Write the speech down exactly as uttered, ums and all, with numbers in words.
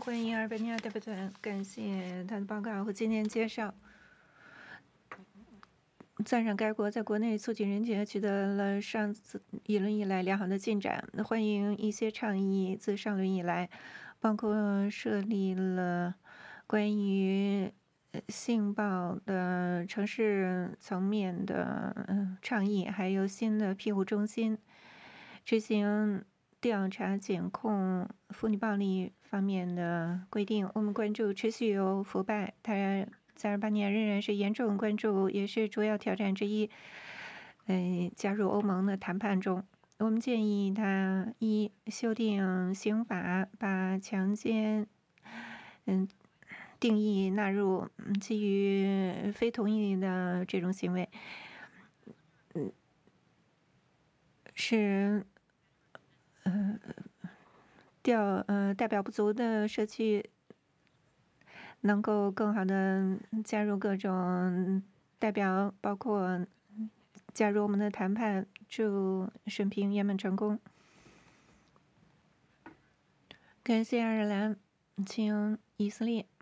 欢迎阿尔巴尼亚代表团，感谢他的报告和今天介绍。赞赏该国在国内促进人权取得了上次一轮以来良好的进展，欢迎一些倡议自上轮以来，包括设立了关于性暴的城市层面的倡议，还有新的庇护中心，执行调查检控妇女暴力方面的规定。我们关注持续有腐败，它在阿尔巴尼亚仍然是严重关注，也是主要挑战之一。呃，加入欧盟的谈判中，我们建议他一修订刑法，把强奸，嗯，定义纳入基于非同意的这种行为，嗯，是呃调呃代表不足的社区能够更好的加入各种代表，包括加入我们的谈判，祝顺平圆满成功。感谢爱尔兰，请以色列。